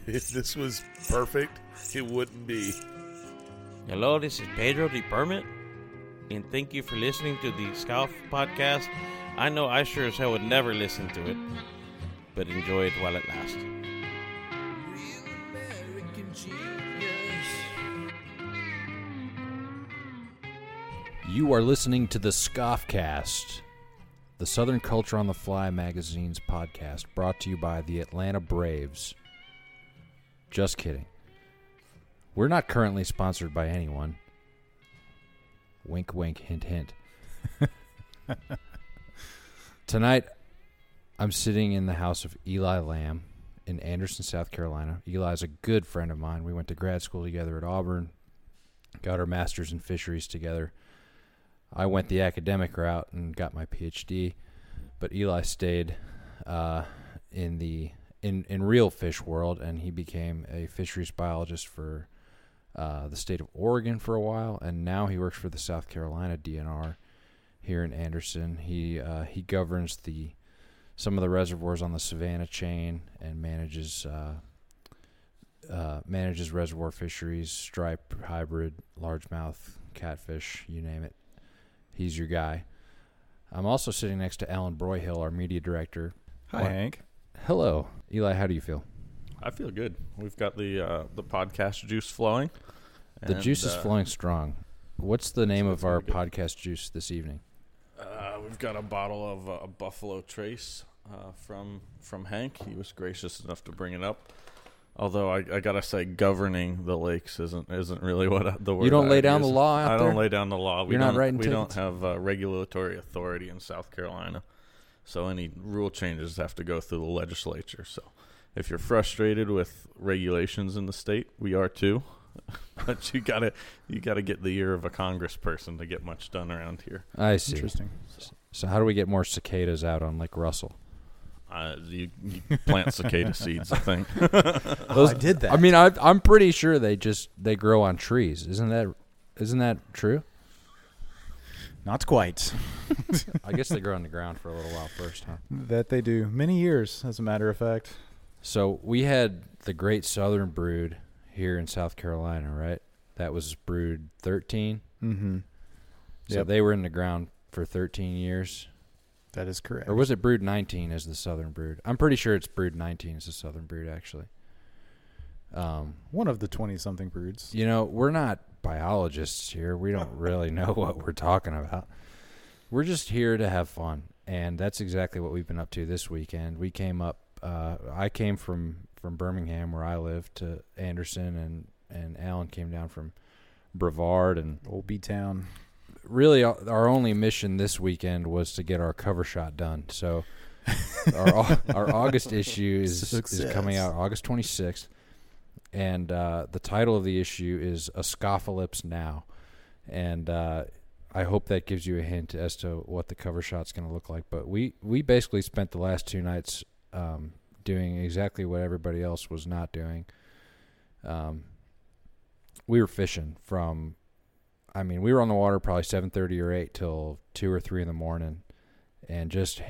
if this was perfect, it wouldn't be. Hello, this is Pedro the Permit, and thank you for listening to the Scout Podcast. I know I sure as hell would never listen to it, but enjoy it while it lasts. You are listening to the Scoffcast, the Southern Culture on the Fly magazine's podcast, brought to you by the Atlanta Braves. Just kidding. We're not currently sponsored by anyone. Wink, wink, hint, hint. Tonight, I'm sitting in the house of Eli Lamb in Anderson, South Carolina. Eli's a good friend of mine. We went to grad school together at Auburn, got our master's in fisheries together. I went the academic route and got my PhD, but Eli stayed in real fish world, and he became a fisheries biologist for the state of Oregon for a while, and now he works for the South Carolina DNR here in Anderson. He governs some of the reservoirs on the Savannah chain and manages reservoir fisheries, stripe, hybrid, largemouth, catfish, you name it. He's your guy. I'm also sitting next to Alan Broyhill, our media director. Hi, Hank. Hello. Eli, how do you feel? I feel good. We've got the podcast juice flowing. The juice is flowing strong. What's the name of our podcast juice this evening? We've got a bottle of a Buffalo Trace from Hank. He was gracious enough to bring it up. Although I gotta say, governing the lakes isn't really what the word. You don't lay I'd down use. the law out there? I don't lay down the law. You're not writing We tickets? don't have regulatory authority in South Carolina, so any rule changes have to go through the legislature. So if you're frustrated with regulations in the state, we are too. But you gotta get the ear of a congressperson to get much done around here. I see. Interesting. So how do we get more cicadas out on Lake Russell? You plant cicada seeds, I think. I did that. I mean, I'm pretty sure they grow on trees. Isn't that true? Not quite. I guess they grow on the ground for a little while first, huh? That they do. Many years, as a matter of fact. So we had the Great Southern Brood here in South Carolina, right? That was brood 13. Mm-hmm. So Yep. they were in the ground for 13 years. That is correct. Or was it brood 19 as the Southern Brood? I'm pretty sure it's brood 19 as the Southern Brood, actually. One of the 20-something broods. You know, we're not biologists here. We don't really know what we're talking about. We're just here to have fun, and that's exactly what we've been up to this weekend. We came up. I came from Birmingham, where I live, to Anderson, and Alan came down from Brevard, and Old B-Town. really our only mission this weekend was to get our cover shot done. So our August issue is coming out August 26th, and the title of the issue is A Scophalypse Now, and I hope that gives you a hint as to what the cover shot's going to look like. But we basically spent the last two nights doing exactly what everybody else was not doing. We were fishing we were on the water probably 7:30 or 8 till 2 or 3 in the morning, and just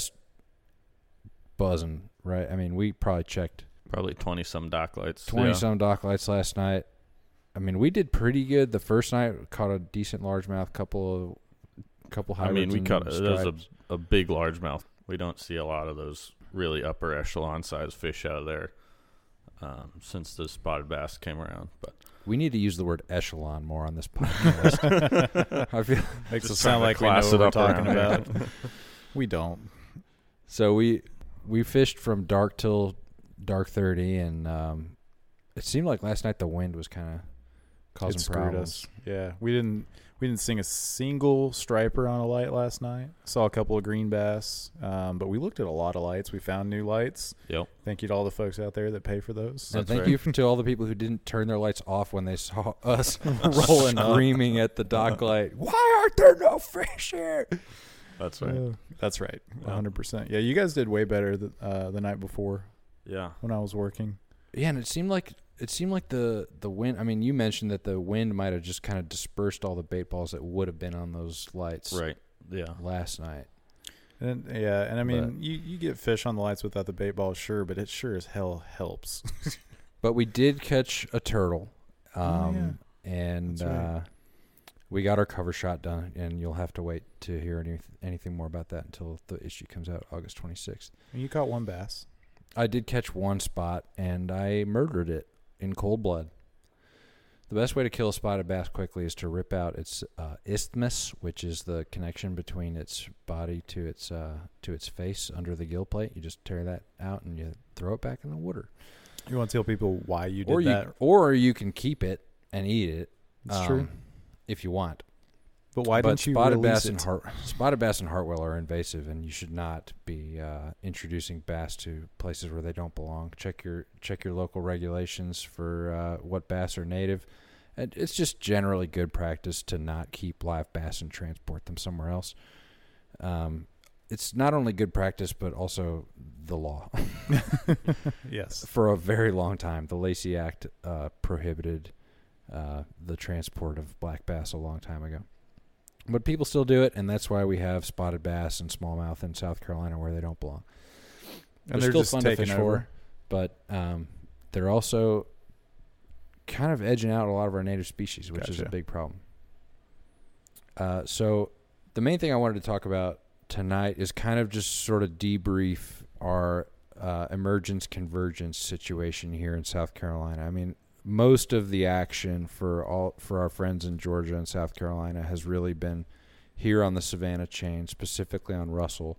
buzzing, right? I mean, we probably checked 20-some dock lights. 20-some dock lights last night. I mean, we did pretty good the first night. Caught a decent largemouth, couple hybrids. I mean, we caught stripes. there's a big largemouth. We don't see a lot of those really upper echelon size fish out of there since the spotted bass came around. But We need to use the word echelon more on this podcast. I feel Makes it Just sound trying like to we know class what it we're up talking around about. We don't. so. We fished from dark till dark 30, and it seemed like last night the wind was kind of causing It screwed problems. us. Yeah, we didn't sing a single striper on a light last night. Saw a couple of green bass, but we looked at a lot of lights. We found new lights. Yep. Thank you to all the folks out there that pay for those. And That's thank right. you to all the people who didn't turn their lights off when they saw us Rolling up. screaming at the dock light. Why aren't there no fish here? That's right. That's right, Yeah. 100%. Yeah, you guys did way better the night before Yeah. when I was working. Yeah, and it seemed like the wind. I mean, you mentioned that the wind might have just kind of dispersed all the bait balls that would have been on those lights Right. Yeah. last night. And I mean, But- you get fish on the lights without the bait ball, sure, but it sure as hell helps. But we did catch a turtle. Yeah. And That's right. we got our cover shot done, and you'll have to wait to hear anything more about that until the issue comes out August 26th. And you caught one bass. I did catch one spot, and I murdered it in cold blood. The best way to kill a spotted bass quickly is to rip out its isthmus, which is the connection between its body to its face under the gill plate. You just tear that out, and you throw it back in the water. You want to tell people why you did that? Or you can keep it and eat it. It's true. If you want. But why didn't you spotted release bass it? Spotted bass and Hartwell are invasive, and you should not be introducing bass to places where they don't belong. Check your local regulations for what bass are native. And it's just generally good practice to not keep live bass and transport them somewhere else. It's not only good practice, but also the law. Yes. For a very long time, the Lacey Act prohibited the transport of black bass a long time ago. But people still do it, and that's why we have spotted bass and smallmouth in South Carolina where they don't belong. And they're still just fun to taking fish over. for, but they're also kind of edging out a lot of our native species, which is a Gotcha. big problem. So the main thing I wanted to talk about tonight is kind of just sort of debrief our emergence convergence situation here in South Carolina. I mean, most of the action for our friends in Georgia and South Carolina has really been here on the Savannah chain, specifically on Russell.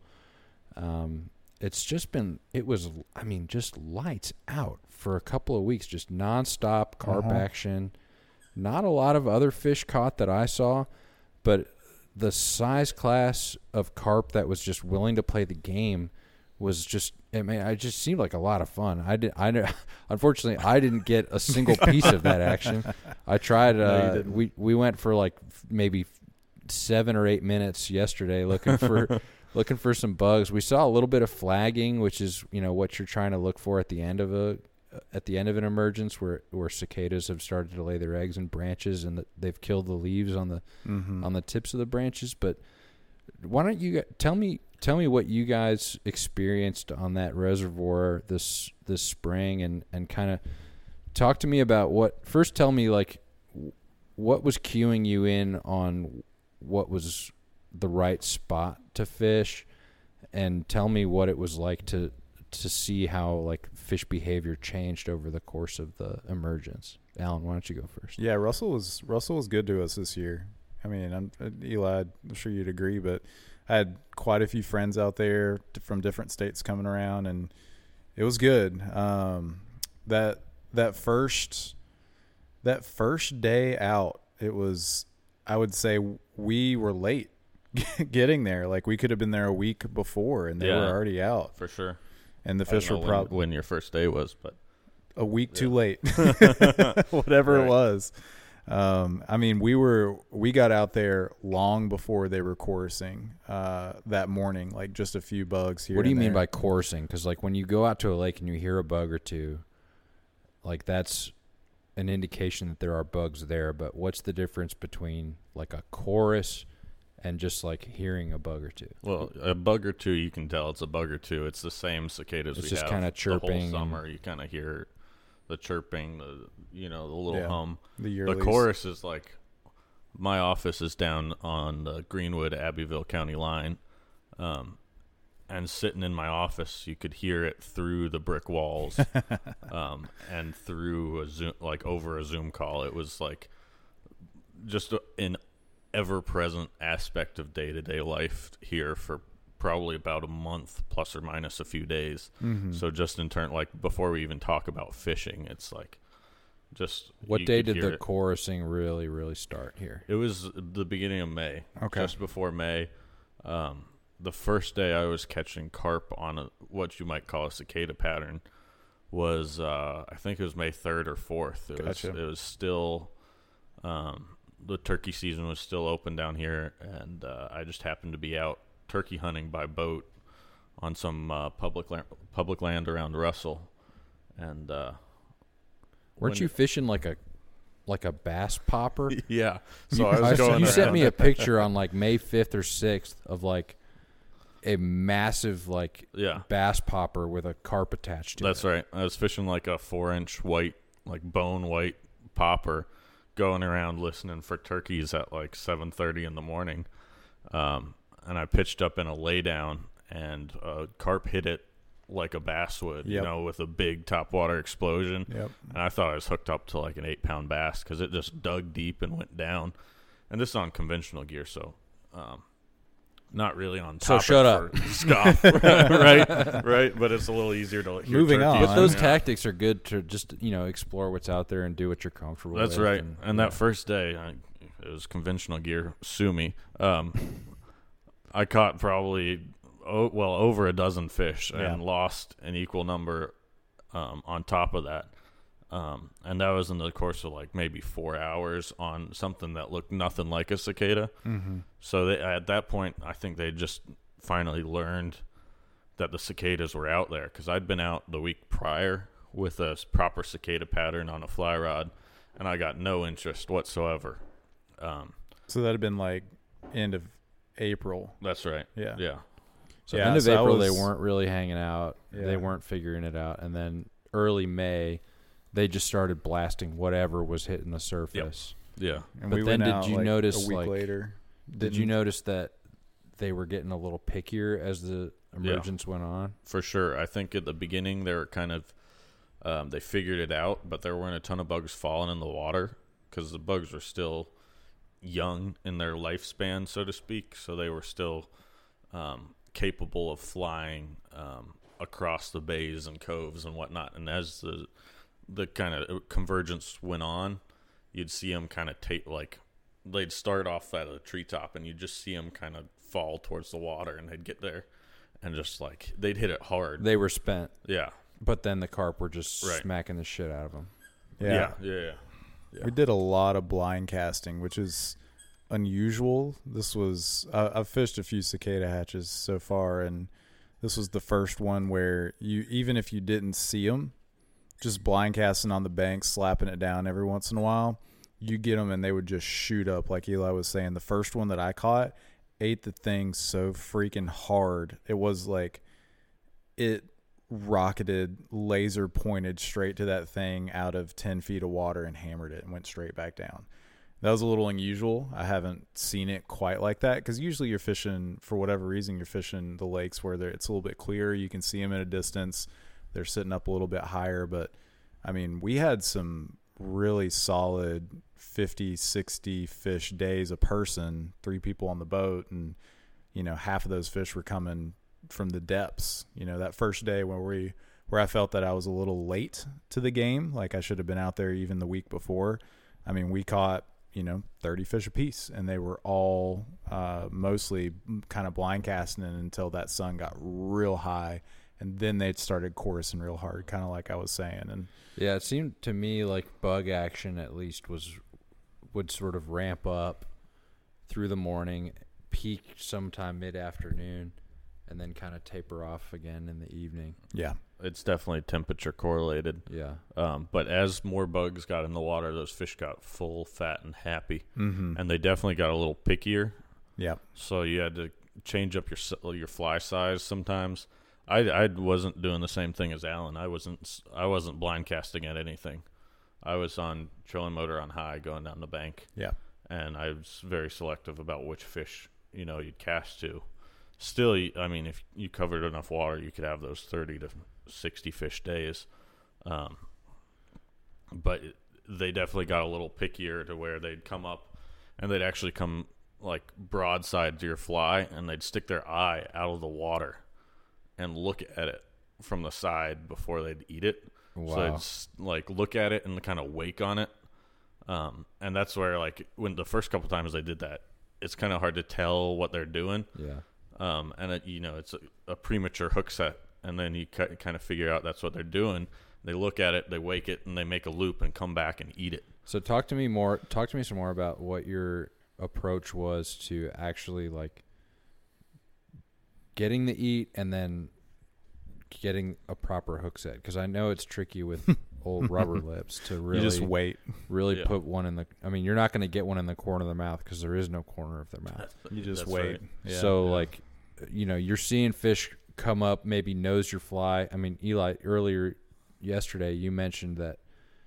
It was just lights out for a couple of weeks, just nonstop carp action. Not a lot of other fish caught that I saw, but the size class of carp that was just willing to play the game was just, it just seemed like a lot of fun. Unfortunately, I didn't get a single piece of that action. I tried. No, you didn't. We went for like maybe 7 or 8 minutes yesterday looking for some bugs. We saw a little bit of flagging, which is what you're trying to look for at the end of an emergence, where cicadas have started to lay their eggs in branches and they've killed the leaves on the tips of the branches. But why don't you tell me what you guys experienced on that reservoir this spring, and kind of talk to me about tell me like what was cueing you in on what was the right spot to fish, and tell me what it was like to see how like fish behavior changed over the course of the emergence. Alan, why don't you go first? Yeah, Russell was good to us this year. I mean, Eli, I'm sure you'd agree, but I had quite a few friends out there from different states coming around, and it was good. That first day out, it was, I would say we were late getting there. Like we could have been there a week before, and they were already out. For sure. And the fish were probably when your first day was, but a week too late, whatever it was. I mean, we got out there long before they were chorusing that morning, like just a few bugs here. What do you and mean there. by chorusing? Because like when you go out to a lake and you hear a bug or two, like that's an indication that there are bugs there. But what's the difference between like a chorus and just like hearing a bug or two? Well, a bug or two, you can tell it's a bug or two. It's the same cicadas It's we just have kinda chirping the whole summer. You kind of hear the chirping, the little hum. The The chorus is like, my office is down on the Greenwood Abbeville County line, and sitting in my office, you could hear it through the brick walls, and through a Zoom, like over a Zoom call. It was like just an ever-present aspect of day-to-day life here for probably about a month, plus or minus a few days. So just in turn, like before we even talk about fishing, it's like just What day did the chorusing really, really start here? It was the beginning of May. Okay. Just before May. The first day I was catching carp on what you might call a cicada pattern was, I think it was May 3rd or 4th. It was still, the turkey season was still open down here, and I just happened to be out turkey hunting by boat on some public land around Russell, and Weren't you fishing like a bass popper? Yeah. So I was going. You sent around. me a picture on like May 5th or 6th of like a massive like Yeah. bass popper with a carp attached to That's it. right. I was fishing like a 4-inch white, like bone white popper, going around listening for turkeys at like 7:30 in the morning. And I pitched up in a laydown, and a carp hit it like a bass would, Yep. with a big topwater explosion. Yep. And I thought I was hooked up to like an 8-pound bass because it just dug deep and went down. And this is on conventional gear, so not really on So top. shut up. Scoff, right. But it's a little easier to hear Moving turkeys. on. But those Yeah. tactics are good to just explore what's out there and do what you're comfortable with. That's right. And yeah. that first day, it was conventional gear. Sue me. I caught probably over a dozen fish and Yeah. lost an equal number on top of that. And that was in the course of like maybe 4 hours on something that looked nothing like a cicada. Mm-hmm. So at that point, I think they just finally learned that the cicadas were out there, because I'd been out the week prior with a proper cicada pattern on a fly rod, and I got no interest whatsoever. So that had been like end of April. That's right. Yeah. Yeah. So Yeah, end of so I April, they was- weren't really hanging out. Yeah. They weren't figuring it out. And then early May, they just started blasting whatever was hitting the surface. Yeah. And But we then went did out, you like, notice, a week like, later? Did you notice that they were getting a little pickier as the emergence went on? For sure. I think at the beginning they were kind of they figured it out, but there weren't a ton of bugs falling in the water because the bugs were still young in their lifespan, so to speak. So they were still capable of flying across the bays and coves and whatnot. And as the kind of convergence went on, you'd see them kind of they'd start off at a treetop, and you'd just see them kind of fall towards the water, and they'd get there. And just like they'd hit it hard. They were spent, Yeah. but then the carp were just Right. smacking the shit out of them. Yeah. Yeah. We did a lot of blind casting, which is unusual. This was I've fished a few cicada hatches so far, and this was the first one where you, even if you didn't see them, just blind casting on the bank, slapping it down every once in a while, you get them and they would just shoot up. Like Eli was saying, the first one that I caught ate the thing so freaking hard. It was like it rocketed, laser pointed straight to that thing out of 10 feet of water and hammered it and went straight back down. That was a little unusual. I haven't seen it quite like that, because usually you're fishing, for whatever reason, you're fishing the lakes where it's a little bit clearer. You can see them at a distance. They're sitting up a little bit higher. But, I mean, we had some really solid 50, 60 fish days a person, 3 people on the boat, and, half of those fish were coming from the depths. That first day where I felt that I was a little late to the game, like I should have been out there even the week before. I mean, we caught 30 fish apiece, and they were all mostly kind of blind casting until that sun got real high, and then they started chorusing real hard, kind of like I was saying. And Yeah, it seemed to me like bug action at least would sort of ramp up through the morning, peak sometime mid-afternoon, and then kind of taper off again in the evening. yeah, It's definitely temperature correlated. Yeah. But as more bugs got in the water, those fish got full, fat, and happy. mm-hmm. And they definitely got a little pickier. yeah, So you had to change up your fly size sometimes. I wasn't doing the same thing as Alan. I wasn't blind casting at anything. I was on trolling motor on high going down the bank. yeah, And I was very selective about which fish you'd cast to. Still, I mean, if you covered enough water, you could have those 30 to 60 fish days. But they definitely got a little pickier to where they'd come up and they'd actually come like broadside to your fly, and they'd stick their eye out of the water and look at it from the side before they'd eat it. Wow. So they'd like look at it and kind of wake on it. And that's where, like, when the first couple times they did that, it's kind of hard to tell what they're doing. Yeah. And it's a premature hook set, and then you kind of figure out that's what they're doing. They look at it, they wake it, and they make a loop and come back and eat it. So talk to me some more about what your approach was to actually like getting the eat and then getting a proper hook set, because I know it's tricky with old rubber lips to really you just wait. Yeah. put one in the. I mean, you're not going to get one in the corner of their mouth because there is no corner of their mouth. You just That's wait. right. Yeah. So like, you're seeing fish come up, maybe nose your fly. I mean, Eli, earlier yesterday you mentioned that,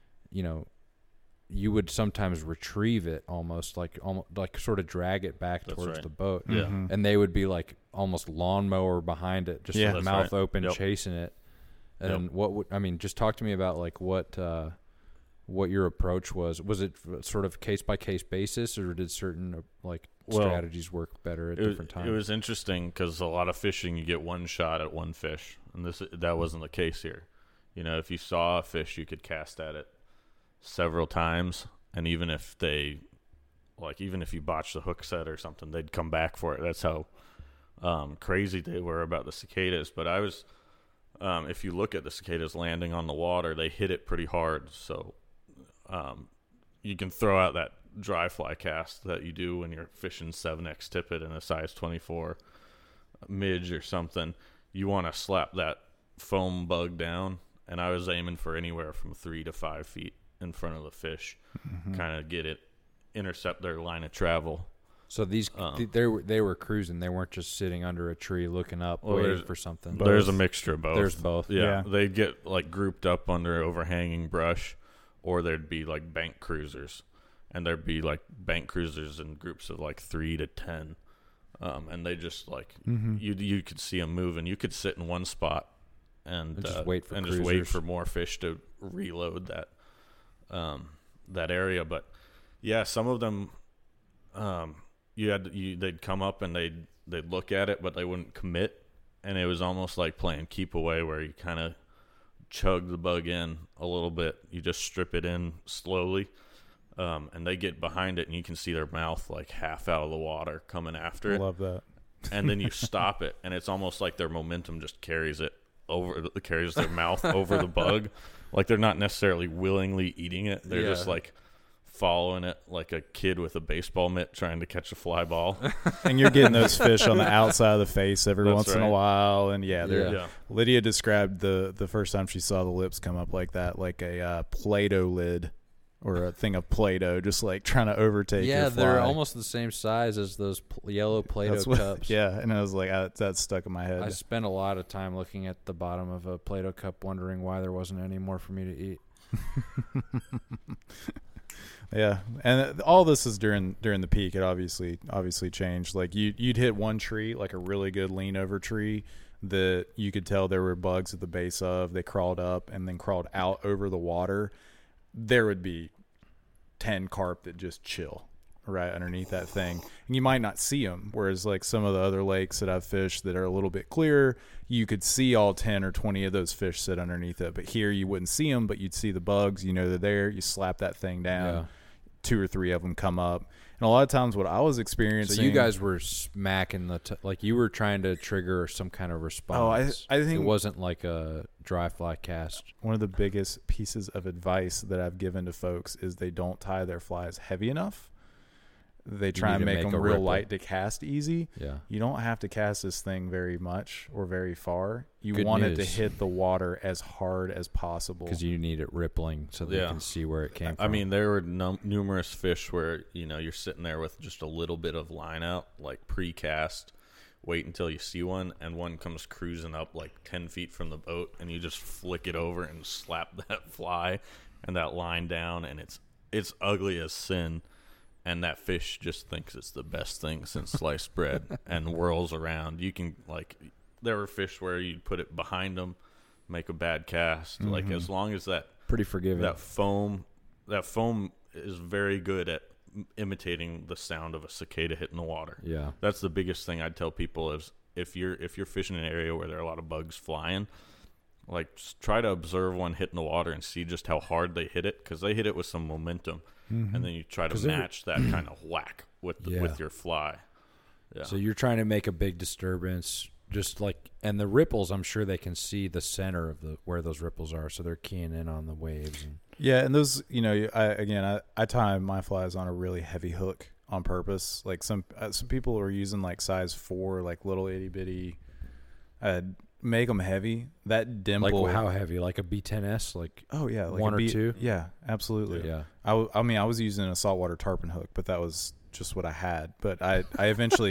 you would sometimes retrieve it almost like sort of drag it back towards right. the boat. Yeah. Mm-hmm. And they would be like almost lawnmower behind it, just Yeah. with That's mouth right. open, Yep. chasing it. And Yep. just talk to me about like what your approach was. Was it sort of case by case basis, or did certain strategies work better at different times? It was interesting because a lot of fishing, you get one shot at one fish, and that wasn't the case here. If you saw a fish, you could cast at it several times, and even if you botched the hook set or something, they'd come back for it. That's how crazy they were about the cicadas. But I was, if you look at the cicadas landing on the water, they hit it pretty hard. So you can throw out that dry fly cast that you do when you're fishing 7X tippet in a size 24 midge or something. You want to slap that foam bug down, and I was aiming for anywhere from 3 to 5 feet in front of the fish, kind of intercept their line of travel. So these they were cruising. They weren't just sitting under a tree looking up, waiting for something. There's a mixture of both. There's both. Yeah. They'd get grouped up under overhanging brush, or there'd be bank cruisers, and there'd be bank cruisers in groups of 3 to 10, and they just you could see them moving. You could sit in one spot and just wait for just wait for more fish to reload that area. But yeah, some of them they'd come up and they'd look at it, but they wouldn't commit, and it was almost like playing keep away, where you kind of chug the bug in a little bit. You just strip it in slowly, and they get behind it, and you can see their mouth half out of the water coming after it. Love that. And then you stop it, and it's almost like their momentum just carries their mouth over the bug. They're not necessarily willingly eating it. They're just following it like a kid with a baseball mitt trying to catch a fly ball. And you're getting those fish on the outside of the face every once in a right. while. And Yeah. Lydia described the first time she saw the lips come up like that, like a Play-Doh lid or a thing of Play-Doh, just trying to overtake your fly. They're almost the same size as those yellow Play-Doh cups. Yeah, and I was like, that's stuck in my head. I spent a lot of time looking at the bottom of a Play-Doh cup, wondering why there wasn't any more for me to eat. Yeah, and all this is during the peak. It obviously changed. You'd hit one tree, a really good lean over tree, that you could tell there were bugs at the base of. They crawled up and then crawled out over the water. There would be 10 carp that just chill right underneath that thing, and you might not see them. Whereas some of the other lakes that I've fished that are a little bit clearer, you could see all 10 or 20 of those fish sit underneath it. But here you wouldn't see them, but you'd see the bugs. They're there. You slap that thing down. Yeah. 2 or 3 of them come up, and a lot of times what I was experiencing. So you guys were smacking you were trying to trigger some kind of response. I think it wasn't like a dry fly cast. one of the biggest pieces of advice that I've given to folks is they don't tie their flies heavy enough. They try and make them real ripple. light to cast easy. Yeah. You don't have to cast this thing very much or very far. You Good want it news. to hit the water as hard as possible. Because you need it rippling so they can see where it came from. I mean, there were numerous fish where you're sitting there with just a little bit of line out, pre-cast, wait until you see one, and one comes cruising up 10 feet from the boat, and you just flick it over and slap that fly and that line down, and it's ugly as sin. And that fish just thinks it's the best thing since sliced bread and whirls around. You can there were fish where you'd put it behind them, make a bad cast. As long as that pretty forgiving. that foam is very good at imitating the sound of a cicada hitting the water. Yeah. That's the biggest thing I'd tell people is if you're fishing in an area where there are a lot of bugs flying, just try to observe one hitting the water and see just how hard they hit it, because they hit it with some momentum. And then you try to match that kind of whack with your fly. Yeah. So you're trying to make a big disturbance, and the ripples. I'm sure they can see the center of where those ripples are, so they're keying in on the waves. Yeah, and those, I tie my flies on a really heavy hook on purpose. Some people are using size 4, little itty bitty. Make them heavy. That dimple. How heavy? Like a B10S? Oh yeah, 1 or 2. Yeah, absolutely. Yeah. I was using a saltwater tarpon hook, but that was just what I had. But I eventually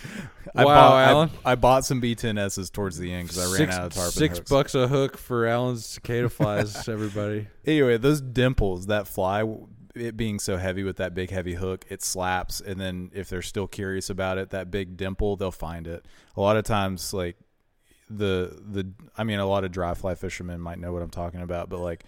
Alan. I bought some B10Ss towards the end because I ran out of tarpon hooks. $6 a hook for Alan's cicada flies, everybody. Anyway, those dimples, that fly, it being so heavy with that big heavy hook, it slaps. And then if they're still curious about it, that big dimple, they'll find it. A lot of times, like a lot of dry fly fishermen might know what I'm talking about, but like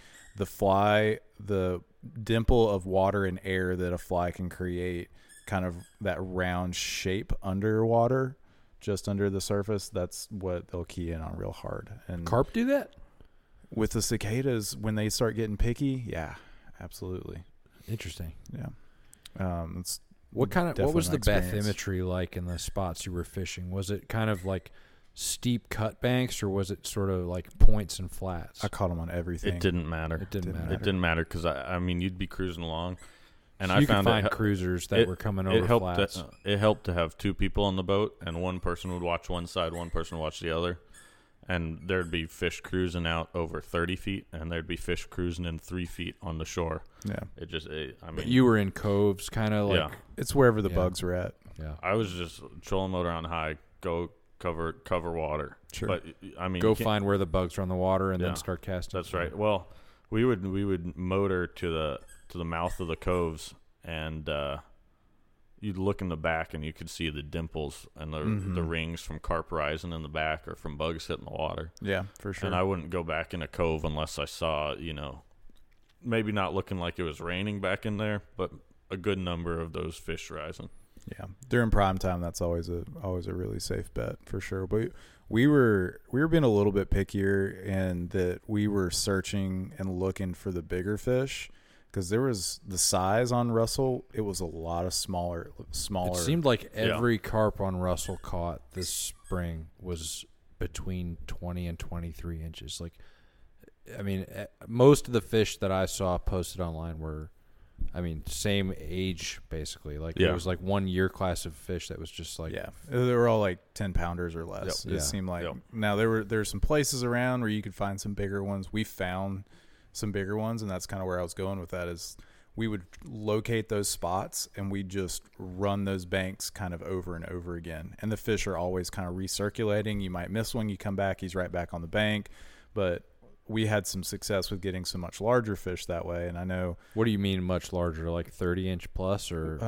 the dimple of water and air that a fly can create, kind of that round shape underwater, just under the surface, that's what they'll key in on real hard. And Carp do that? with the cicadas, when they start getting picky, yeah, absolutely. Interesting. Yeah. It's What was the experience. bathymetry like in the spots you were fishing? Was it kind of like steep cut banks, or was it sort of like points and flats? I caught them on everything. It didn't matter. It didn't matter. It didn't matter because I mean, you'd be cruising along, and So I you could found find it, cruisers that were coming over it helped flats. it helped to have two people on the boat, and one person would watch one side, one person would watch the other, and there'd be fish cruising out over 30 feet, and there'd be fish cruising in 3 feet on the shore. Yeah. I mean, But you were in coves, kind of like yeah. It's wherever the Yeah. bugs are at. yeah. I was just trolling motor on high, go cover water. Sure. But I mean, Go you can't- find where the bugs are on the water and Yeah. then start casting. That's right. Well, we would motor to the mouth of the coves, and you'd look in the back and you could see the dimples and the rings from carp rising in the back or from bugs hitting the water. Yeah, for sure. And I wouldn't go back in a cove unless I saw, maybe not looking like it was raining back in there, but a good number of those fish rising. Yeah, during prime time, that's always a really safe bet for sure. But we were being a little bit pickier in that we were searching and looking for the bigger fish, because there was the size on Russell. It was a lot of smaller. It seemed like every carp on Russell caught this spring was between 20 and 23 inches. Like, I mean, most of the fish that I saw posted online were, I mean, same age basically. Like Yeah. there was like 1 year class of fish that was just like, Yeah, they were all like 10 pounders or less. Yep. It Yeah. seemed like. Yep. Now there were some places around where you could find some bigger ones. We found some bigger ones, and that's kind of where I was going with that. Is we would locate those spots and we just run those banks kind of over and over again, and the fish are always kind of recirculating. You might miss one, you come back, he's right back on the bank, but we had some success with getting some much larger fish that way. And I know, What do you mean much larger? Like 30-inch plus, or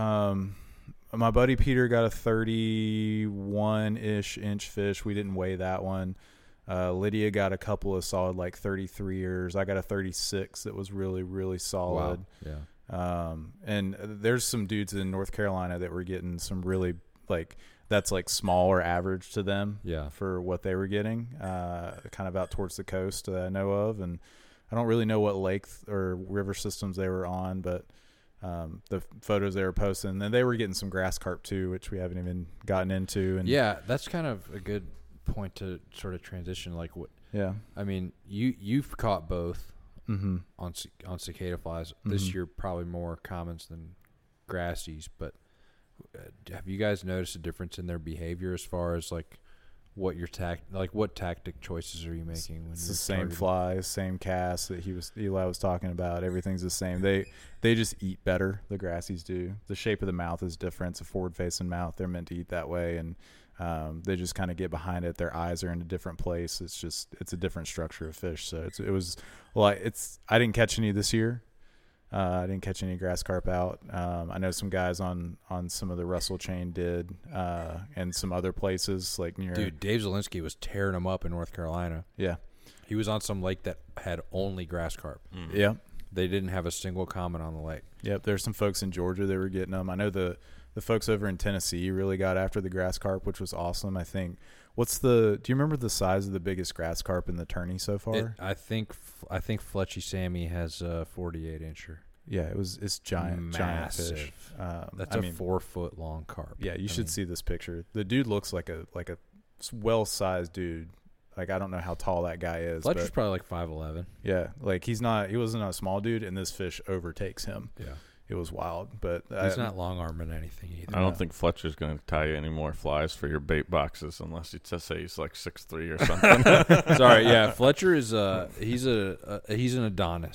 my buddy Peter got a 31-ish inch fish. We didn't weigh that one. Lydia got a couple of solid like 33ers. I got a 36 that was really, really solid. wow, yeah. And there's some dudes in North Carolina that were getting some really, like, that's like small or average to them Yeah. for what they were getting, kind of out towards the coast that I know of. And I don't really know what lake or river systems they were on, but the photos they were posting, and they were getting some grass carp too, which we haven't even gotten into. And Yeah, that's kind of a good point to sort of transition. Like, what yeah. I mean, you've caught both Mm-hmm. on cicada flies. This year, probably more commons than grassies. But have you guys noticed a difference in their behavior as far as like what your what tactic choices are you making when It's you're the same targeting? flies, same cast that Eli was talking about. Everything's the same. They just eat better. The grassies do. The shape of the mouth is different. It's a forward facing mouth. They're meant to eat that way, and they just kind of get behind it. Their eyes are in a different place. It's a different structure of fish. So I didn't catch any this year. I didn't catch any grass carp out. I know some guys on some of the Russell chain did, and some other places like near. Dude, Dave Zielinski was tearing them up in North Carolina. Yeah. He was on some lake that had only grass carp. Yeah. They didn't have a single common on the lake. Yep. There's some folks in Georgia that were getting them. I know the folks over in Tennessee really got after the grass carp, which was awesome. I think. Do you remember the size of the biggest grass carp in the tourney so far? I think Fletchy Sammy has a 48-incher. Yeah, it's giant fish. Massive. That's a 4-foot long carp. Yeah, you should see this picture. The dude looks like a well-sized dude. Like, I don't know how tall that guy is. Fletcher's but probably like 5'11". yeah, like he wasn't a small dude, and this fish overtakes him. Yeah. It was wild, but He's not long-arming anything either. I don't think Fletcher's going to tie you any more flies for your bait boxes unless you just say he's like 6'3" or something. Sorry, yeah. Fletcher is he's an Adonis.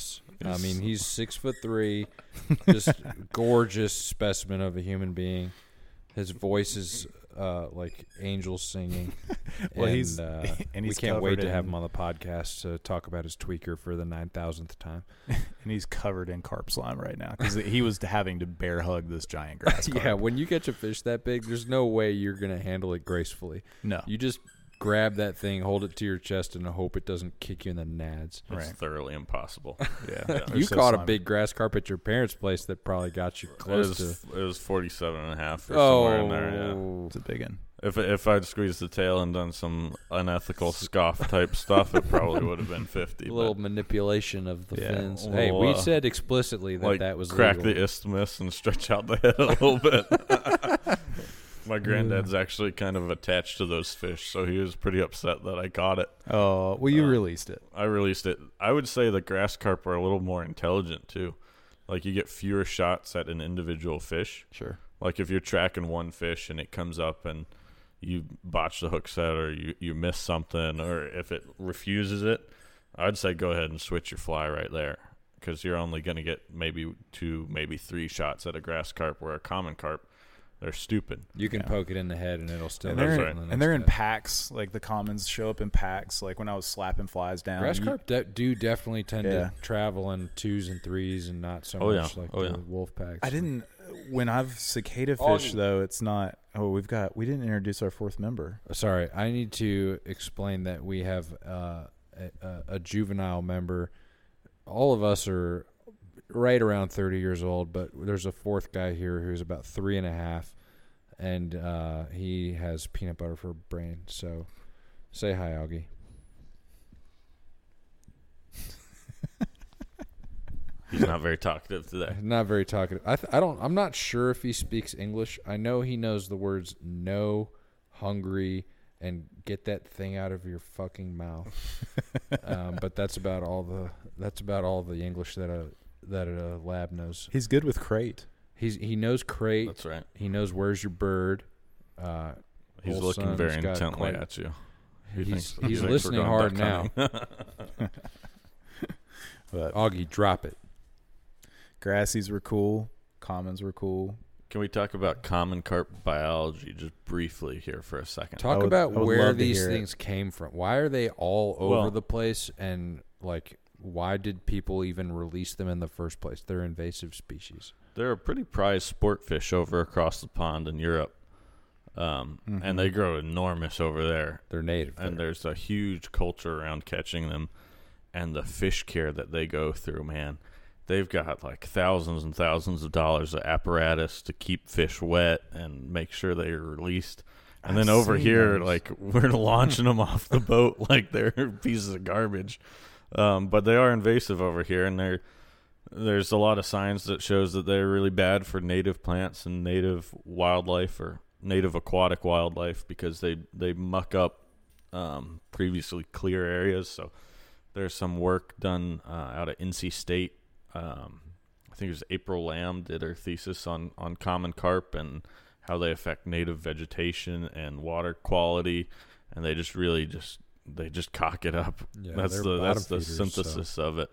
I mean, he's 6'3", just gorgeous specimen of a human being. His voice is like angels singing. Well, and, he's we can't wait to have him on the podcast to talk about his tweaker for the 9,000th time. And he's covered in carp slime right now because he was having to bear hug this giant grass carp. Yeah, when you catch a fish that big, there's no way you're going to handle it gracefully. No. You just grab that thing, hold it to your chest, and hope it doesn't kick you in the nads. It's Right. thoroughly impossible. Yeah. Yeah. You so caught a slimy. big grass carp at your parents' place that probably got you close to. It was 47 and a half or Oh, somewhere in there. Yeah. It's a big one. If I'd squeezed the tail and done some unethical scoff type stuff, it probably would have been 50. a little but manipulation of the Yeah, fins. a Hey, little, we said explicitly that like that was crack legal. the isthmus and stretch out the head a little bit. My granddad's actually kind of attached to those fish, so he was pretty upset that I caught it. Oh, well, you released it. I released it. I would say the grass carp are a little more intelligent too. Like you get fewer shots at an individual fish. Sure. Like if you're tracking one fish and it comes up and you botch the hook set or you miss something, or if it refuses it, I'd say go ahead and switch your fly right there, because you're only going to get maybe 2, maybe 3 shots at a grass carp, where a common carp, they're stupid. You can Yeah. poke it in the head and it'll still. And hit That's they're, right. on the and they're in next guy. packs. Like the commons show up in packs. Like when I was slapping flies down. Grass carp do definitely tend Yeah. to travel in 2s and 3s and not so Oh, much yeah. like Oh, the yeah. wolf packs. I didn't. When I've cicada Oh, fish though, it's not. Oh, we didn't introduce our 4th member. Sorry, I need to explain that we have a juvenile member. All of us are right around 30 years old, but there's a 4th guy here who's about 3.5, and he has peanut butter for brain. So say hi, Augie. He's not very talkative today. Not very talkative. I'm not sure if he speaks English. I know he knows the words no, hungry, and get that thing out of your fucking mouth. But that's about all the English that a lab knows. He's good with crate. He knows crate. That's right. He knows where's your bird. He's Old looking son's very got intently quite- at you. He He's thinks we're listening going hard duck now. hunting. But Augie, drop it. grassies were cool. Commons were cool. Can we talk about common carp biology just briefly here for a second? Talk I about would where love to these hear it. things came from. Why are they all over Well- the place? And like, why did people even release them in the first place? They're invasive species. They're a pretty prized sport fish over across the pond in Europe, and they grow enormous over there. They're native. And there. there's a huge culture around catching them, and the fish care that they go through, man. They've got like thousands and thousands of dollars of apparatus to keep fish wet and make sure they are released. And then I've over seen here, those. like we're launching them off the boat like they're pieces of garbage. But they are invasive over here, and there's a lot of science that shows that they're really bad for native plants and native wildlife or native aquatic wildlife, because they muck up previously clear areas. So there's some work done out of NC State. I think it was April Lamb did her thesis on common carp and how they affect native vegetation and water quality, and they just really they just cock it up. Yeah, that's they're the bottom synthesis feeders, so. of it.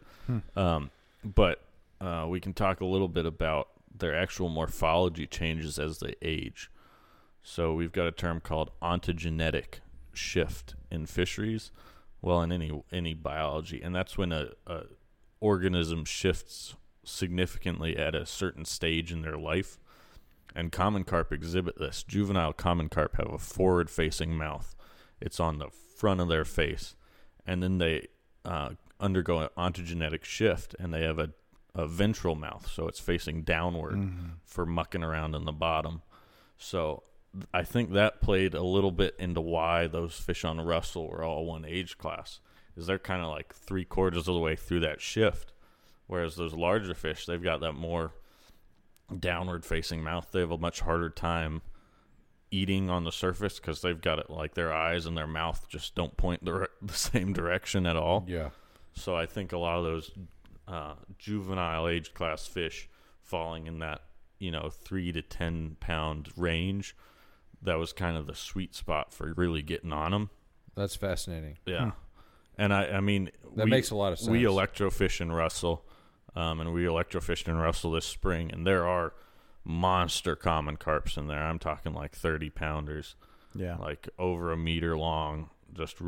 But we can talk a little bit about their actual morphology changes as they age. So we've got a term called ontogenetic shift in fisheries, well, in any biology, and that's when a organism shifts significantly at a certain stage in their life. And common carp exhibit this. Juvenile common carp have a forward-facing mouth. It's on the front of their face, and then they undergo an ontogenetic shift, and they have a ventral mouth, so it's facing downward for mucking around in the bottom. So I think that played a little bit into why those fish on Russell were all one age class, is they're kind of like 3/4 of the way through that shift, whereas those larger fish, they've got that more downward facing mouth. They have a much harder time eating on the surface because they've got it like their eyes and their mouth just don't point the same direction at all. Yeah. So I think a lot of those juvenile age class fish falling in that 3 to 10 pound range, that was kind of the sweet spot for really getting on them. That's fascinating. Yeah. And I mean, That makes a lot of sense. We electrofish in Russell. and we electrofished in Russell this spring, and there are monster common carps in there. I'm talking like 30-pounders, Yeah. like over a meter long, just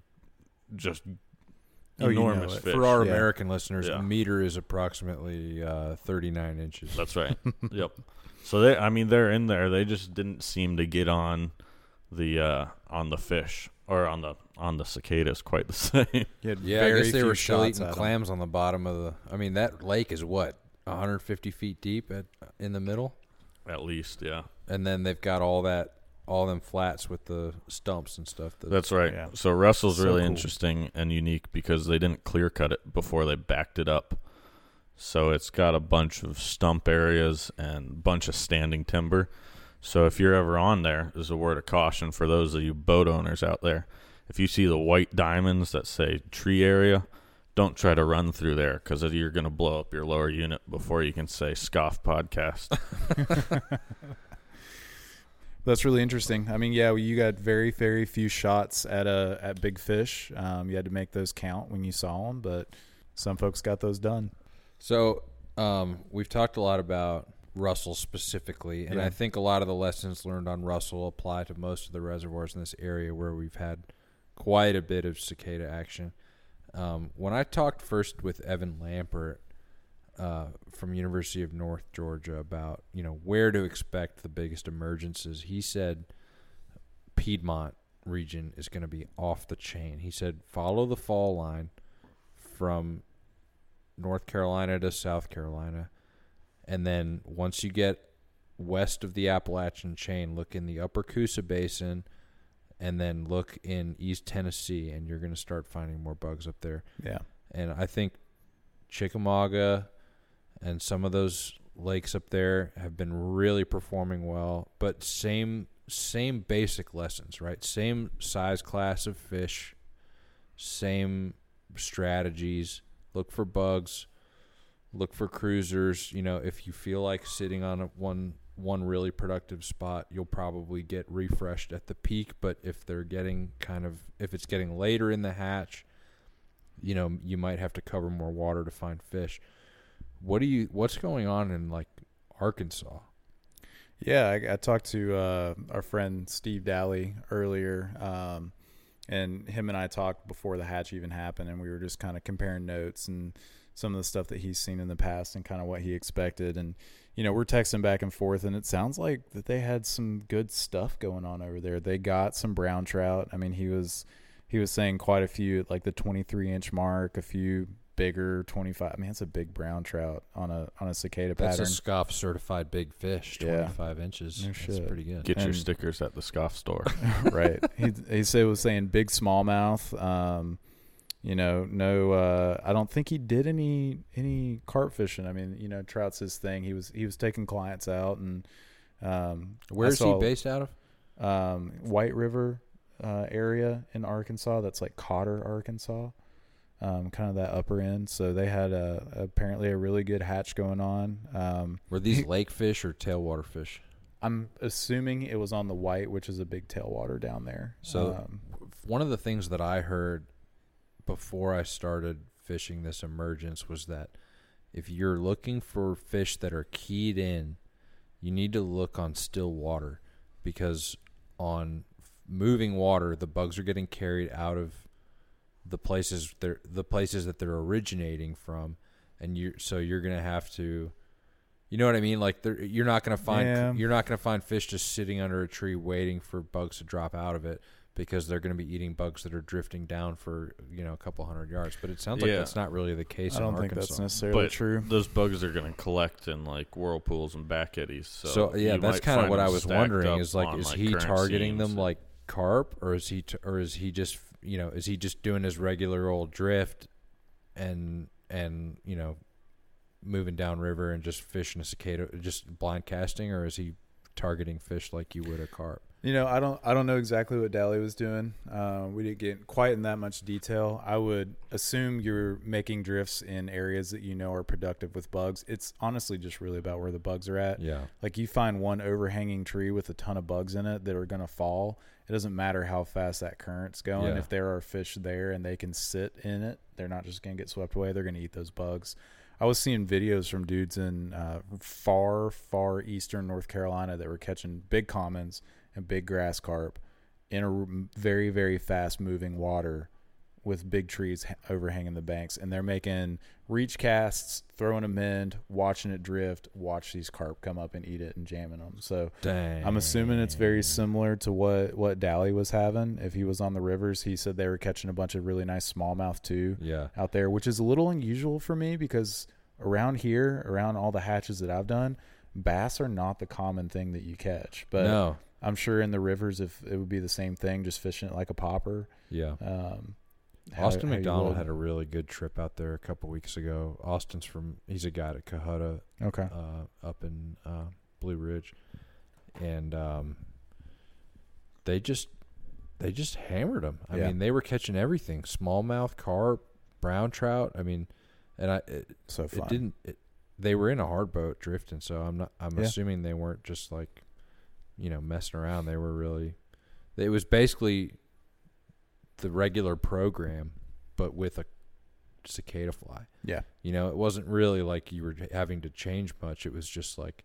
Oh, you know enormous it. fish. For our Yeah. American listeners, Yeah. a meter is approximately 39 inches. That's right. Yep. So they're in there. They just didn't seem to get on the fish or on the cicadas quite the same. You had Yeah, I very guess they few were still shots eating at 'em. clams on the bottom of the. I mean, that lake is what 150 feet deep in the middle, At least, yeah. and then they've got all them flats with the stumps and stuff. That's right. Yeah. So Russell's So really cool. interesting and unique because they didn't clear cut it before they backed it up. So it's got a bunch of stump areas and a bunch of standing timber. So if you're ever on there, as a word of caution for those of you boat owners out there, if you see the white diamonds that say tree area, don't try to run through there because you're going to blow up your lower unit before you can say Scoff Podcast. That's really interesting. I mean, yeah, you got very, very few shots at big fish. You had to make those count when you saw them, but some folks got those done. So we've talked a lot about Russell specifically, and Yeah. I think a lot of the lessons learned on Russell apply to most of the reservoirs in this area where we've had quite a bit of cicada action. When I talked first with Evan Lampert from University of North Georgia about where to expect the biggest emergences, he said Piedmont region is going to be off the chain. He said follow the fall line from North Carolina to South Carolina, and then once you get west of the Appalachian chain, look in the Upper Coosa Basin, and then look in East Tennessee, and you're going to start finding more bugs up there. Yeah. And I think Chickamauga and some of those lakes up there have been really performing well, but same basic lessons, right? Same size class of fish, same strategies. Look for bugs, look for cruisers. If you feel like sitting on one really productive spot, you'll probably get refreshed at the peak, but if it's getting later in the hatch, you might have to cover more water to find fish. What's going on in like Arkansas? Yeah, I talked to our friend Steve Daly earlier, and him and I talked before the hatch even happened, and we were just kind of comparing notes and some of the stuff that he's seen in the past and kind of what he expected. And, we're texting back and forth, and it sounds like that they had some good stuff going on over there. They got some brown trout. I mean, he was saying quite a few at like the 23-inch mark, a few bigger 25. I mean, it's a big brown trout on a cicada That's pattern. a Scoff certified big fish, 25 inches. No That's shit. pretty good. Get your And- stickers at the Scoff store. Right. He was saying big smallmouth. I don't think he did any carp fishing. I mean, trout's his thing. He was taking clients out, and Where's he based out of? White River area in Arkansas. That's like Cotter, Arkansas. Kind of that upper end. So they had apparently a really good hatch going on. Were these lake fish or tailwater fish? I'm assuming it was on the White, which is a big tailwater down there. So one of the things that I heard before I started fishing this emergence was that if you're looking for fish that are keyed in, you need to look on still water, because on moving water, the bugs are getting carried out of the places that they're originating from, and you're gonna have to, you know what I mean? Like you're not gonna find fish just sitting under a tree waiting for bugs to drop out of it, because they're going to be eating bugs that are drifting down for a couple hundred yards. But it sounds like that's not really the case. I don't in think Arkansas. that's necessarily But true. those bugs are going to collect in like whirlpools and back eddies. So yeah, you that's might kind of find what I them was stacked wondering. up Is like, on, is he current targeting seams them like carp, or is he just is he just doing his regular old drift and moving downriver and just fishing a cicada, just blind casting, or is he targeting fish like you would a carp? I don't know exactly what Daly was doing. We didn't get quite in that much detail. I would assume you're making drifts in areas that are productive with bugs. It's honestly just really about where the bugs are at. Yeah. Like you find one overhanging tree with a ton of bugs in it that are going to fall. It doesn't matter how fast that current's going. Yeah. If there are fish there and they can sit in it, they're not just going to get swept away. They're going to eat those bugs. I was seeing videos from dudes in far eastern North Carolina that were catching big commons and big grass carp in a very, very fast moving water with big trees overhanging the banks. And they're making reach casts, throwing them in, watching it drift, watch these carp come up and eat it and jamming them. So Dang. I'm assuming it's very similar to what Dally was having. If he was on the rivers, he said they were catching a bunch of really nice smallmouth too out there, which is a little unusual for me because around here, around all the hatches that I've done, bass are not the common thing that you catch. But No. I'm sure in the rivers, if it would be the same thing, just fishing it like a popper. Yeah. how Austin you McDonald would. had a really good trip out there a couple weeks ago. He's a guy at Cohutta Okay. up in Blue Ridge, and they just hammered them. I mean, they were catching everything: smallmouth, carp, brown trout. I mean, and So fun. They were in a hard boat drifting, so I'm assuming they weren't just like, messing around. They were really. It was basically the regular program, but with a cicada fly. Yeah. It wasn't really like you were having to change much. It was just like,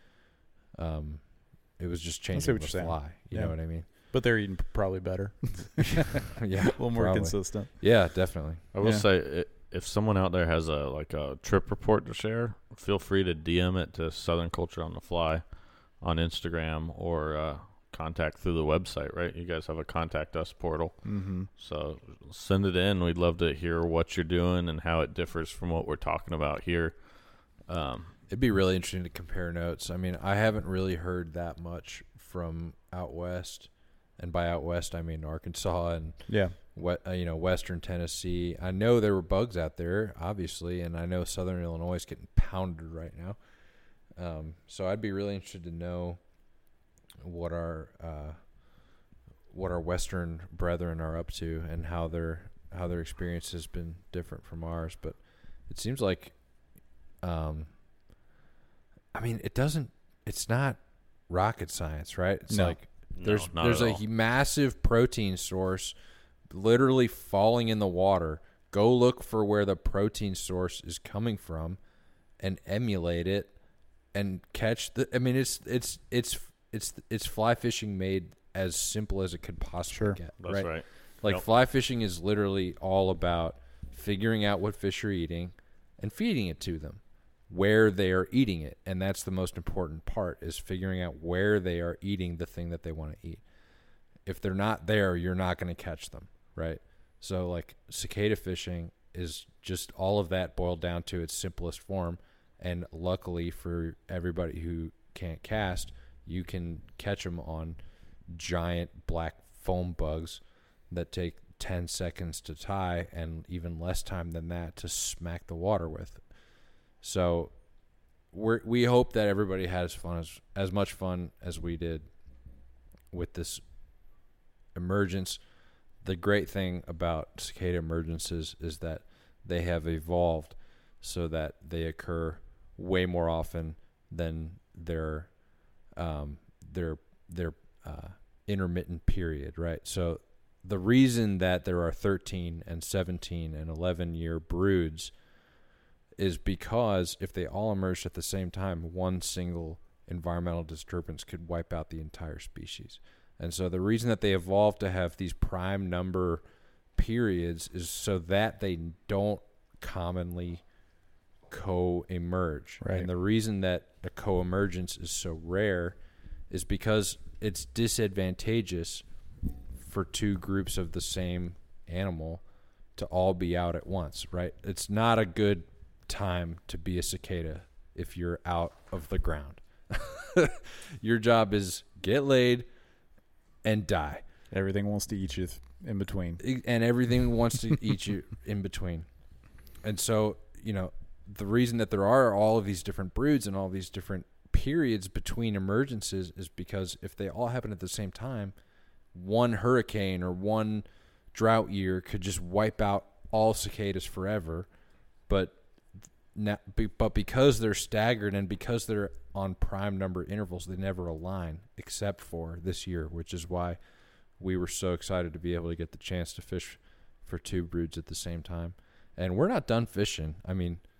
it was just changing what the you're saying. fly. You know what I mean? But they're eating probably better. Yeah, A little more probably. consistent. Yeah, definitely. I will say, if someone out there has a trip report to share, feel free to DM it to Southern Culture on the Fly on Instagram or contact through the website, right? You guys have a contact us portal. Mm-hmm. So send it in. We'd love to hear what you're doing and how it differs from what we're talking about here. It'd be really interesting to compare notes. I mean, I haven't really heard that much from out west, and by out west I mean Arkansas and Western Tennessee. I know there were bugs out there, obviously, and I know Southern Illinois is getting pounded right now. So I'd be really interested to know what our Western brethren are up to and how their experience has been different from ours. But it seems like, I mean, it's not rocket science, right? It's like there's a massive protein source literally falling in the water. Go look for where the protein source is coming from and emulate it and catch I mean, it's fly fishing made as simple as it could possibly get. That's right. Like fly fishing is literally all about figuring out what fish are eating and feeding it to them, where they are eating it. And that's the most important part, is figuring out where they are eating the thing that they want to eat. If they're not there, you're not going to catch them, right? So like cicada fishing is just all of that boiled down to its simplest form. And luckily for everybody who can't cast, you can catch them on giant black foam bugs that take 10 seconds to tie and even less time than that to smack the water with. So we hope that everybody has as much fun as we did with this emergence. The great thing about cicada emergences is that they have evolved so that they occur way more often than their intermittent period, right? So the reason that there are 13 and 17 and 11-year broods is because if they all emerged at the same time, one single environmental disturbance could wipe out the entire species. And so the reason that they evolved to have these prime number periods is so that they don't commonly co-emerge. Right. And the reason that the co-emergence is so rare is because it's disadvantageous for two groups of the same animal to all be out at once, right? It's not a good time to be a cicada if you're out of the ground. Your job is get laid and die. Everything wants to eat you in between. And everything wants to eat you in between. And so, the reason that there are all of these different broods and all these different periods between emergences is because if they all happen at the same time, one hurricane or one drought year could just wipe out all cicadas forever. But because they're staggered and because they're on prime number intervals, they never align, except for this year, which is why we were so excited to be able to get the chance to fish for two broods at the same time. And we're not done fishing. I mean,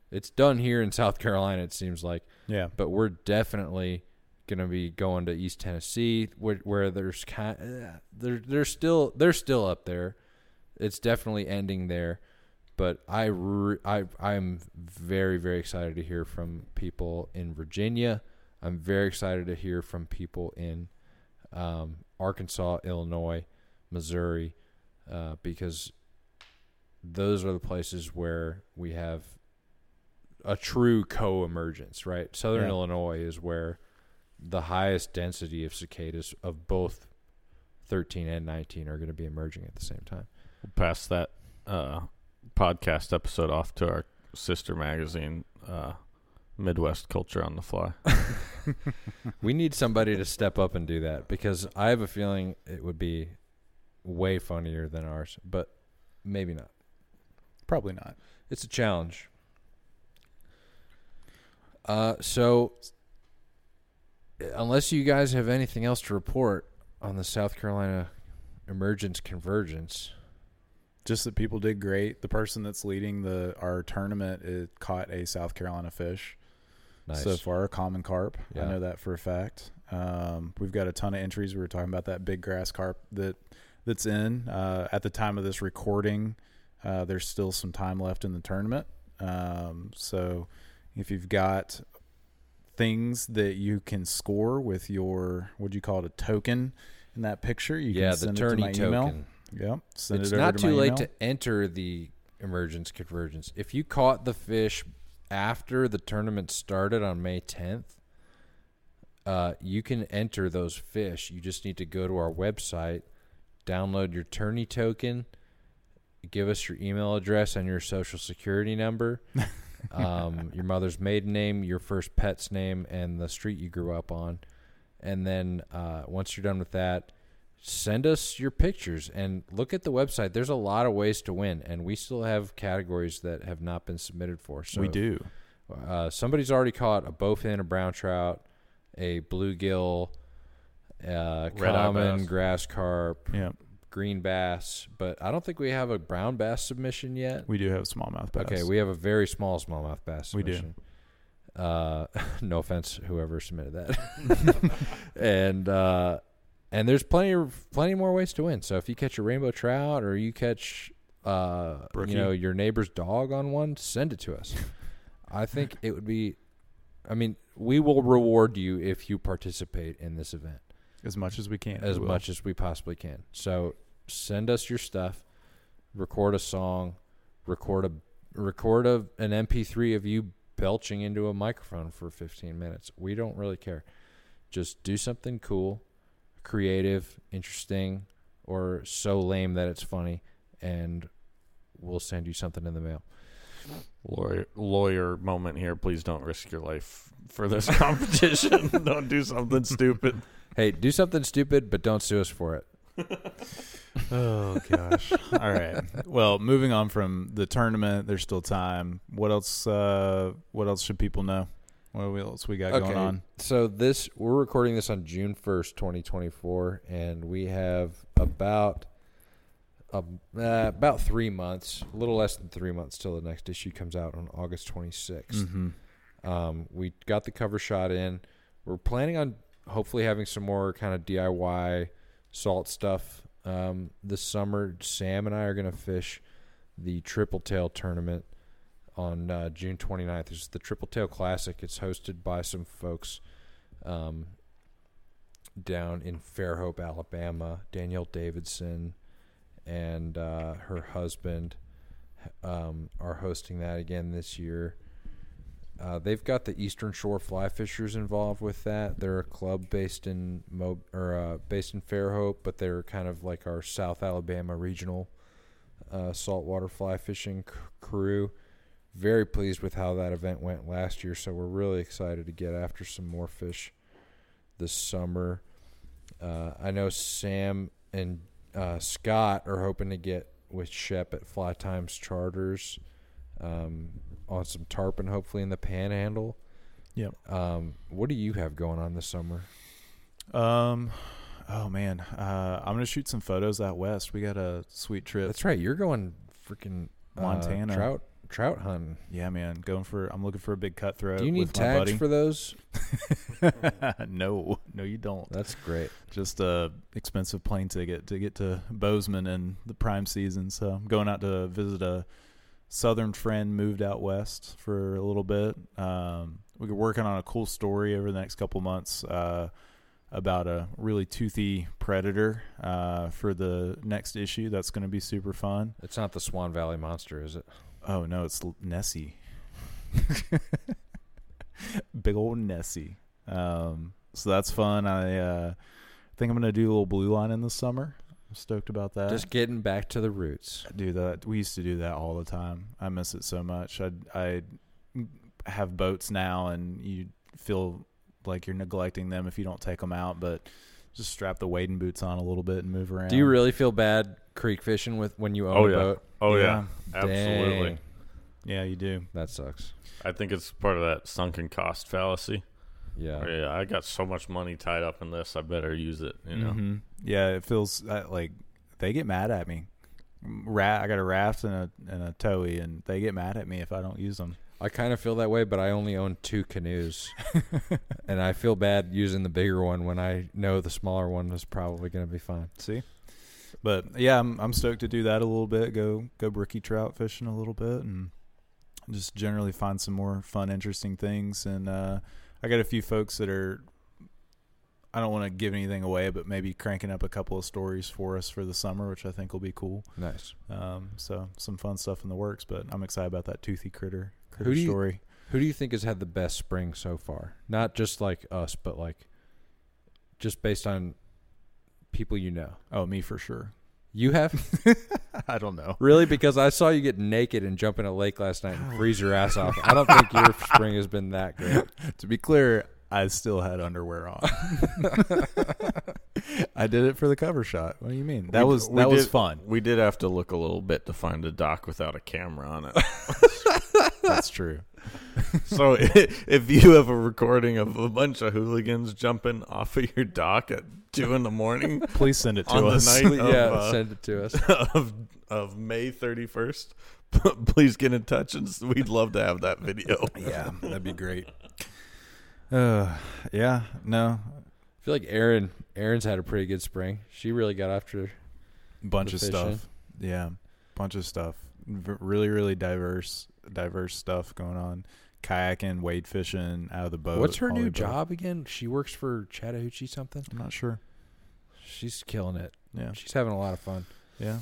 It's done here in South Carolina, it seems like. Yeah. But we're definitely going to be going to East Tennessee, where there's they're still up there. It's definitely ending there. But I'm very, very excited to hear from people in Virginia. I'm very excited to hear from people in Arkansas, Illinois, Missouri, because those are the places where we have a true co-emergence, right? Southern Illinois is where the highest density of cicadas of both 13 and 19 are going to be emerging at the same time. We'll pass that podcast episode off to our sister magazine, Midwest Culture on the Fly. We need somebody to step up and do that, because I have a feeling it would be way funnier than ours, but maybe not. Probably not. It's a challenge. So unless you guys have anything else to report on the South Carolina Emergence Convergence. Just that people did great. The person that's leading our tournament caught a South Carolina fish. Nice. So far, a common carp. Yeah. I know that for a fact. We've got a ton of entries. We were talking about that big grass carp that's in. At the time of this recording, there's still some time left in the tournament. So if you've got things that you can score with your, what do you call it, a token in that picture, you can send it to my email. Yep. Send It's it over not to too my late email. to enter the Emergence Convergence. If you caught the fish after the tournament started on May 10th, you can enter those fish. You just need to go to our website, download your tourney token, give us your email address and your social security number, your mother's maiden name, your first pet's name, and the street you grew up on. And then once you're done with that, send us your pictures and look at the website. There's a lot of ways to win, and we still have categories that have not been submitted for. So we do. Somebody's already caught a bowfin, a brown trout, a bluegill, common bass. grass carp, Yeah. green bass, but I don't think we have a brown bass submission yet. We do have smallmouth bass. Okay, we have a very small smallmouth bass We do. submission. No offense, whoever submitted that. And there's plenty more ways to win. So if you catch a rainbow trout or you catch your neighbor's dog on one, send it to us. I think it would be, we will reward you if you participate in this event. As much as we can. As much as we possibly can. So send us your stuff, record a song, record an MP3 of you belching into a microphone for 15 minutes. We don't really care. Just do something cool, creative, interesting, or so lame that it's funny, and we'll send you something in the mail. Lawyer moment here. Please don't risk your life for this competition. Don't do something stupid. Hey, do something stupid, but don't sue us for it. Oh, gosh. All right. Well, moving on from the tournament, there's still time. What else should people know? What else we got going on? So we're recording this on June 1st, 2024, and we have about 3 months, a little less than 3 months till the next issue comes out on August 26th. Mm-hmm. We got the cover shot in. We're planning on hopefully having some more kind of DIY salt stuff this summer. Sam and I are going to fish the Triple Tail tournament on June 29th. It's the Triple Tail Classic. It's hosted by some folks down in Fairhope, Alabama. Danielle Davidson and her husband are hosting that again this year. They've got the Eastern Shore Fly Fishers involved with that. They're a club based in Fairhope, but they're kind of like our South Alabama regional saltwater fly fishing crew. Very pleased with how that event went last year, so we're really excited to get after some more fish this summer. I know Sam and Scott are hoping to get with Shep at Fly Times Charters on some tarpon, hopefully in the Panhandle. Yep. What do you have going on this summer? Oh man, I'm gonna shoot some photos out west. We got a sweet trip. That's right. You're going freaking Montana. trout hunting. Yeah, man. I'm looking for a big cutthroat. Do you need with my tags buddy. for those? No, you don't. That's great. Just a expensive plane ticket to get to Bozeman in the prime season. So I'm going out to visit a Southern friend, moved out west for a little bit. We're working on a cool story over the next couple months about a really toothy predator for the next issue. That's going to be super fun. It's not the Swan Valley Monster, is it? Oh, no, it's Nessie. Big old Nessie. So that's fun. I think I'm going to do a little blue line in the summer. I'm stoked about that. Just getting back to the roots. Do that. We used to do that all the time. I miss it so much. I have boats now, and you feel like you're neglecting them if you don't take them out, but just strap the wading boots on a little bit and move around. Do you really feel bad creek fishing when you own a boat? Oh, Yeah. yeah. Absolutely. Dang. Yeah, you do. That sucks. I think it's part of that sunken cost fallacy. Yeah. Oh, yeah, I got so much money tied up in this. I better use it. You know. Mhm. Yeah, it feels like they get mad at me. I got a raft and a towee, and they get mad at me if I don't use them. I kind of feel that way, but I only own 2 canoes. And I feel bad using the bigger one when I know the smaller one is probably going to be fine. See? But yeah, I'm stoked to do that a little bit. Go brookie trout fishing a little bit, and just generally find some more fun, interesting things. And I got a few folks that are, I don't want to give anything away, but maybe cranking up a couple of stories for us for the summer, which I think will be cool. Nice. So some fun stuff in the works, but I'm excited about that toothy critter Who do you- story. Who do you think has had the best spring so far? Not just like us, but like just based on people you know. Oh, me for sure. You have? I don't know. Really? Because I saw you get naked and jump in a lake last night and freeze your ass off. I don't think your spring has been that great. To be clear, I still had underwear on. I did it for the cover shot. What do you mean? That was fun. We did have to look a little bit to find a dock without a camera on it. That's true. So if you have a recording of a bunch of hooligans jumping off of your dock at 2 a.m, Please send it to on us. the night of, Send it to us. of May 31st, please get in touch, and we'd love to have that video. Yeah, that'd be great. Yeah, no, I feel like Erin's had a pretty good spring. She really got after bunch the of fishing. stuff. Yeah, bunch of stuff. Really, really diverse stuff going on. Kayaking, wade fishing, out of the boat. What's her new ollie boat. job again? She works for Chattahoochee something. I'm not sure. She's killing it. Yeah, She's having a lot of fun. yeah.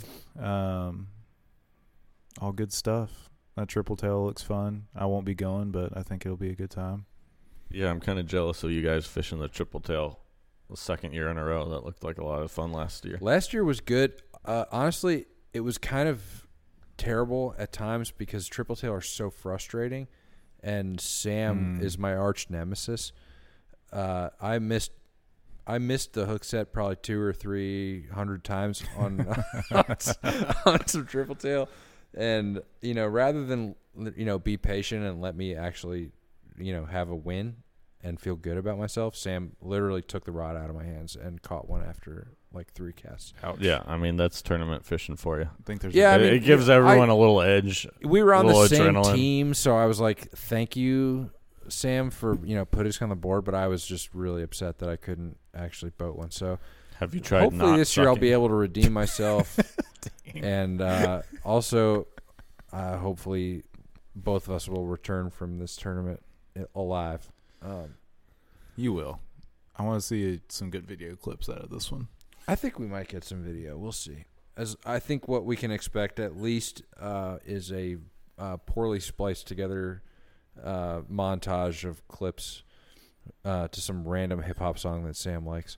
All good stuff. That triple tail looks fun. I won't be going, but I think it'll be a good time. Yeah, I'm kind of jealous of you guys fishing the triple tail the second year in a row. That looked like a lot of fun last year. Last year was good. Honestly, it was kind of terrible at times because triple tail are so frustrating, and Sam is my arch nemesis. I missed the hook set probably 200 or 300 times on on some triple tail, and rather than be patient and let me actually have a win and feel good about myself, Sam literally took the rod out of my hands and caught one after like 3 casts. Ouch. Yeah, I mean, that's tournament fishing for you. I think there's Yeah, I mean, it gives everyone a little edge. We were on the little same adrenaline. team, so I was like, thank you, Sam, for putting us on the board, but I was just really upset that I couldn't actually boat one. So Have you tried hopefully not this year I'll sucking? be able to redeem myself. And also hopefully both of us will return from this tournament alive. You will. I want to see some good video clips out of this one. I think we might get some video. We'll see. As I think what we can expect at least is a poorly spliced together montage of clips to some random hip hop song that Sam likes.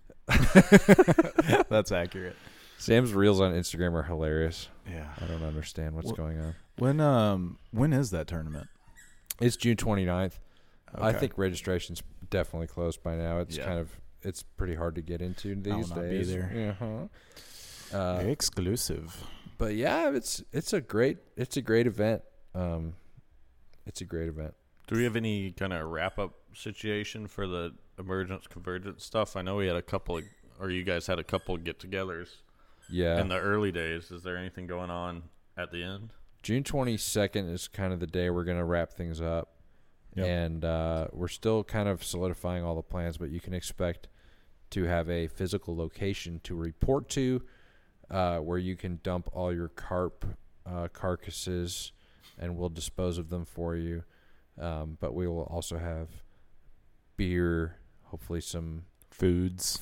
That's accurate. Sam's reels on Instagram are hilarious. Yeah. I don't understand what's going on. When is that tournament? It's June 29th. I Okay. think registration's definitely closed by now. It's Yeah. it's pretty hard to get into will these not be days. there. Uh-huh. Exclusive. But yeah, it's a great event. It's a great event. Do we have any kind of wrap-up situation for the emergence convergence stuff? I know we had a couple, or you guys had a couple get-togethers Yeah. in the early days. Is there anything going on at the end? June 22nd is kind of the day we're going to wrap things up. Yep. And we're still kind of solidifying all the plans, but you can expect to have a physical location to report to where you can dump all your carp carcasses, and we'll dispose of them for you. But we will also have beer, hopefully some foods,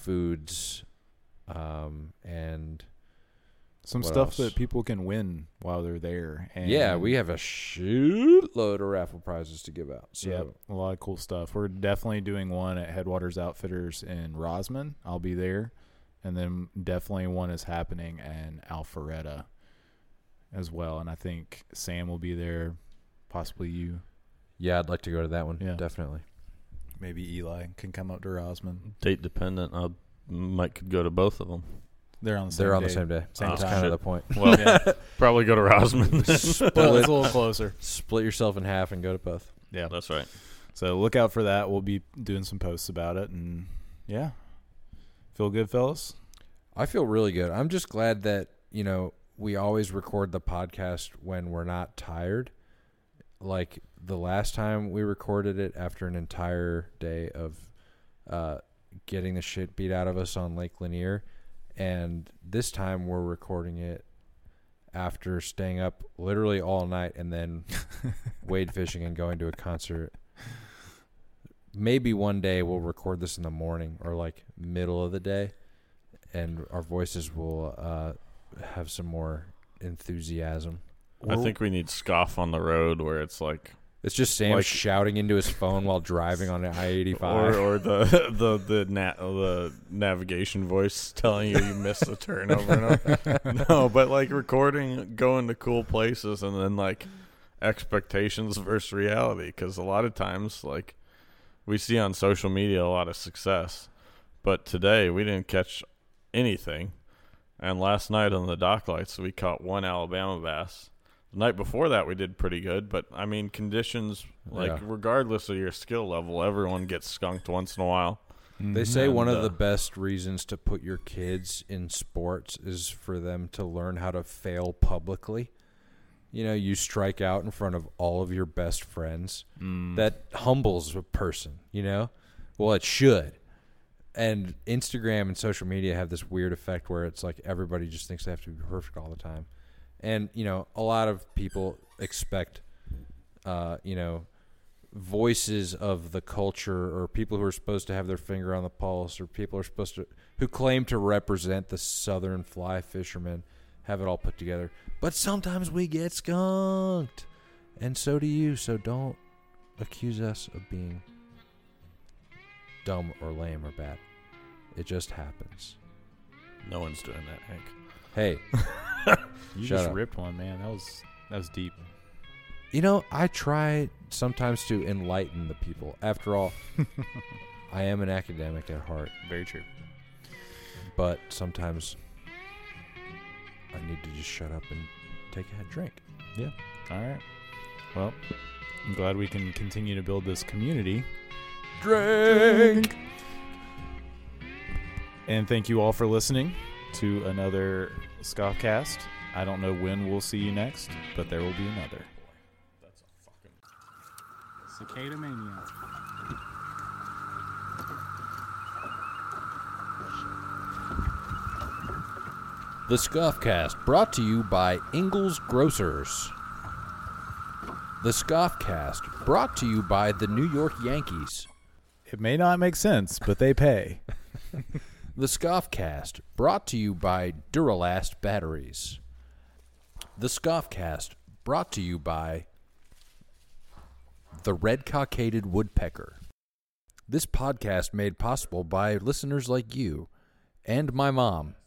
and some what stuff else? that people can win while they're there. And yeah, we have a shitload of raffle prizes to give out. So yeah, a lot of cool stuff. We're definitely doing one at Headwaters Outfitters in Rosman. I'll be there. And then definitely one is happening in Alpharetta as well. And I think Sam will be there, possibly you. yeah, I'd like to go to that one. Yeah. Definitely. Maybe Eli can come up to Rosman. Date dependent. I could go to both of them. They're on the same They're on day. the same day. Same That's time. kind of Shit. the point. Well, Yeah. probably go to Rosman. Well, it's a little closer. Split yourself in half and go to both. Yeah. That's right. So look out for that. We'll be doing some posts about it. And yeah. Feel good, fellas? I feel really good. I'm just glad that, we always record the podcast when we're not tired. Like the last time we recorded it after an entire day of getting the shit beat out of us on Lake Lanier. And this time we're recording it after staying up literally all night and then wade fishing and going to a concert. Maybe one day we'll record this in the morning or like middle of the day, and our voices will have some more enthusiasm. I think we need Scoff on the road where it's like, It's just Sam Like- shouting into his phone while driving on I-85. or the navigation voice telling you missed the turn over and over. No, but like recording, going to cool places, and then like expectations versus reality. Because a lot of times, like we see on social media a lot of success, but today we didn't catch anything. And last night on the dock lights, we caught one Alabama bass. The night before that, we did pretty good. But, I mean, conditions, like, Yeah. regardless of your skill level, everyone gets skunked once in a while. They say And, one of the best reasons to put your kids in sports is for them to learn how to fail publicly. You strike out in front of all of your best friends. That humbles a person, Well, it should. And Instagram and social media have this weird effect where it's like everybody just thinks they have to be perfect all the time. And, a lot of people expect, voices of the culture or people who are supposed to have their finger on the pulse or people who claim to represent the southern fly fishermen have it all put together. But sometimes we get skunked. And so do you. So don't accuse us of being dumb or lame or bad. It just happens. No one's doing that, Hank. Hey, You Shut just up. ripped one, man. That was deep. I try sometimes to enlighten the people. After all, I am an academic at heart, Very true. but sometimes I need to just shut up and take a drink. Yeah. All right. Well, I'm glad we can continue to build this community. Drink! And thank you all for listening to another Scoffcast. I don't know when we'll see you next, but there will be another. Cicada Mania. The Scoffcast, brought to you by Ingles Grocers. The Scoffcast, brought to you by the New York Yankees. It may not make sense, but they pay. The Scoffcast, brought to you by Duralast Batteries. The Scoffcast, brought to you by the Red-Cockaded Woodpecker. This podcast made possible by listeners like you and my mom.